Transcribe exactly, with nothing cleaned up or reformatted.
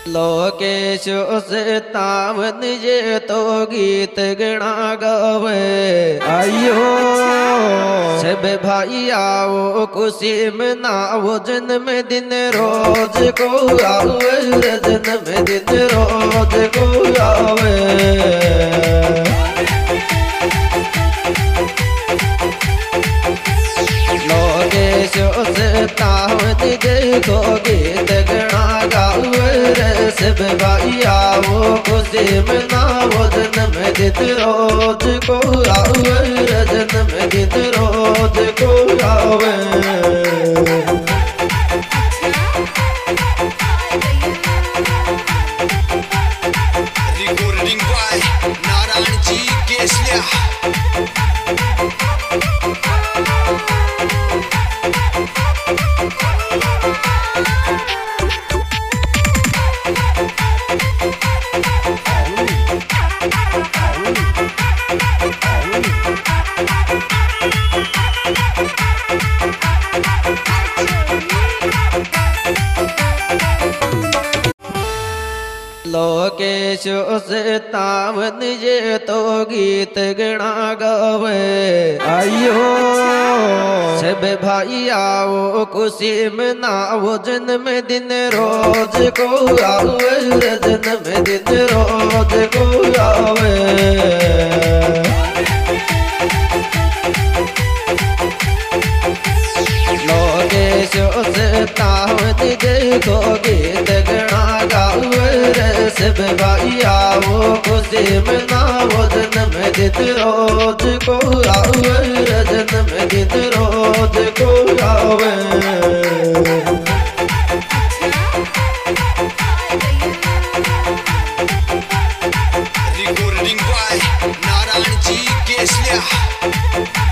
लोकेश से तावन ये तो गीत गणा गावे। आयो सब भाई आओ खुशी मनाओ जन्म दिन रोज को आवे, जन्म दिन रोज को आवे। लोकेश से तावन देखो गीत गणा गावे। सब भाई आओ खुशी मनाओ जन्म दिन रोज को आवे, जन्म दिन रोज को आवे। Recording by Narayan ji Kesaliya. लोकेश से तावन ये तो गीत गणा गावे। आयो सब भाई आओ खुशी मनाओ जन्म दिन रोज को आवे, जन्म दिन रोज को आवे। लोकेश से तावन देखो गीत गणा गावे। सब भाई आओ खुशी मनाओ जन्म दिन रोज को आवे, जन्म दिन रोज को आवे। Recording by Narayan ji Kesaliya.